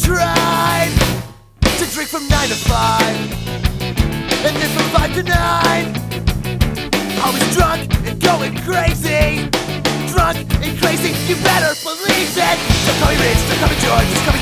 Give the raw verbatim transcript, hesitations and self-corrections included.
tried to drink from nine to five, and then from five to nine I was drunk and going crazy. Drunk and crazy, you better believe it. Don't call me rich, don't call me George, just call